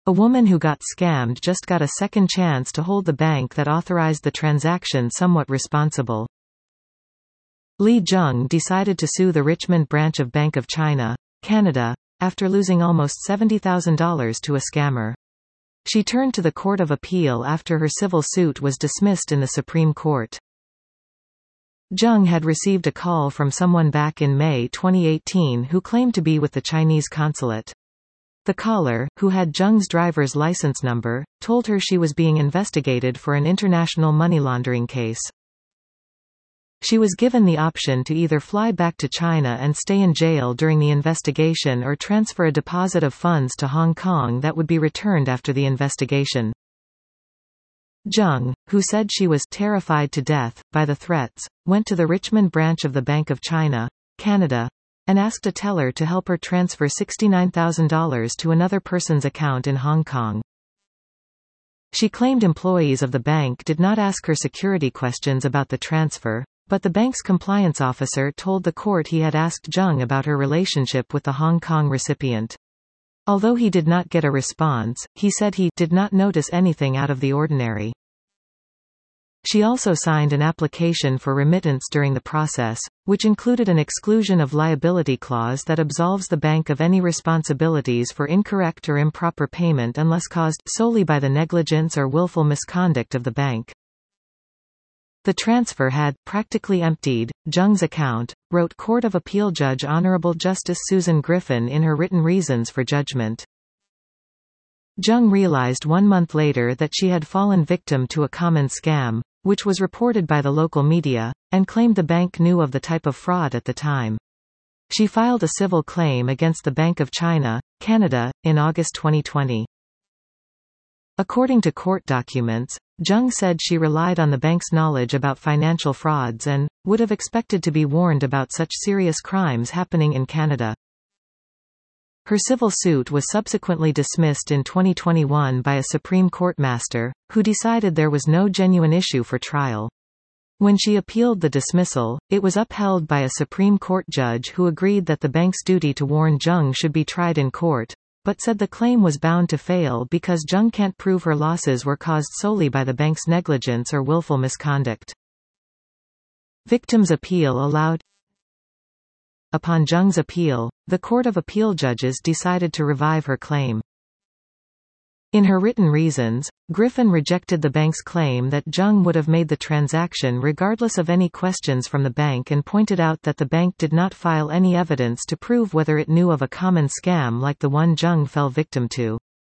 A woman who got scammed just got a second chance to hold the bank that authorized the transaction somewhat responsible. Li Jung decided to sue the Richmond branch of Bank of China, Canada, after losing almost $70,000 to a scammer. She turned to the Court of Appeal after her civil suit was dismissed in the Supreme Court. Jung had received a call from someone back in May 2018 who claimed to be with the Chinese consulate. The caller, who had Jung's driver's license number, told her she was being investigated for an international money laundering case. She was given the option to either fly back to China and stay in jail during the investigation or transfer a deposit of funds to Hong Kong that would be returned after the investigation. Jung, who said she was terrified to death by the threats, went to the Richmond branch of the Bank of China, Canada, and asked a teller to help her transfer $69,000 to another person's account in Hong Kong. She claimed employees of the bank did not ask her security questions about the transfer, but the bank's compliance officer told the court he had asked Jung about her relationship with the Hong Kong recipient. Although he did not get a response, he said he did not notice anything out of the ordinary. She also signed an application for remittance during the process, which included an exclusion of liability clause that absolves the bank of any responsibilities for incorrect or improper payment unless caused solely by the negligence or willful misconduct of the bank. The transfer had practically emptied Jung's account, wrote Court of Appeal Judge Honorable Justice Susan Griffin in her written reasons for judgment. Jung realized 1 month later that she had fallen victim to a common scam, which was reported by the local media, and claimed the bank knew of the type of fraud at the time. She filed a civil claim against the Bank of China, Canada, in August 2020. According to court documents, Jung said she relied on the bank's knowledge about financial frauds and would have expected to be warned about such serious crimes happening in Canada. Her civil suit was subsequently dismissed in 2021 by a Supreme Court master, who decided there was no genuine issue for trial. When she appealed the dismissal, it was upheld by a Supreme Court judge who agreed that the bank's duty to warn Jung should be tried in court, but said the claim was bound to fail because Jung can't prove her losses were caused solely by the bank's negligence or willful misconduct. Victims' appeal allowed. Upon Jung's appeal, the Court of Appeal judges decided to revive her claim. In her written reasons, Griffin rejected the bank's claim that Jung would have made the transaction regardless of any questions from the bank and pointed out that the bank did not file any evidence to prove whether it knew of a common scam like the one Jung fell victim to.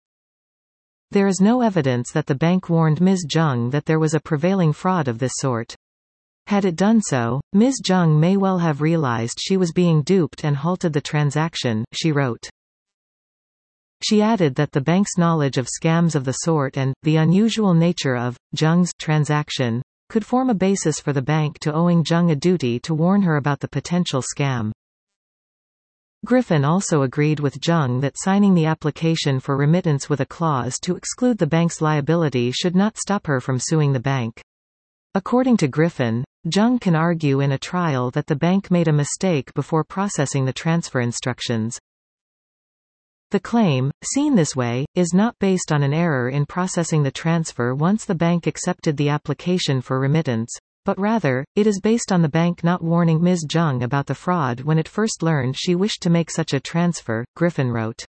There is no evidence that the bank warned Ms. Jung that there was a prevailing fraud of this sort. Had it done so, Ms. Jung may well have realized she was being duped and halted the transaction, she wrote. She added that the bank's knowledge of scams of the sort and the unusual nature of Jung's transaction could form a basis for the bank to owing Jung a duty to warn her about the potential scam. Griffin also agreed with Jung that signing the application for remittance with a clause to exclude the bank's liability should not stop her from suing the bank. According to Griffin, Jung can argue in a trial that the bank made a mistake before processing the transfer instructions. The claim, seen this way, is not based on an error in processing the transfer once the bank accepted the application for remittance, but rather, it is based on the bank not warning Ms. Jung about the fraud when it first learned she wished to make such a transfer, Griffin wrote.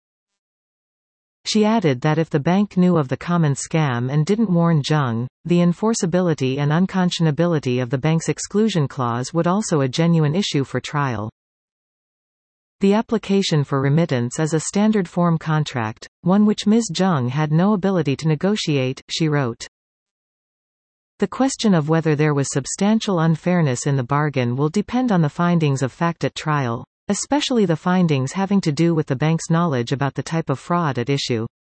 She added that if the bank knew of the common scam and didn't warn Jung, the enforceability and unconscionability of the bank's exclusion clause would also a genuine issue for trial. The application for remittance is a standard form contract, one which Ms. Jung had no ability to negotiate, she wrote. The question of whether there was substantial unfairness in the bargain will depend on the findings of fact at trial, especially the findings having to do with the bank's knowledge about the type of fraud at issue.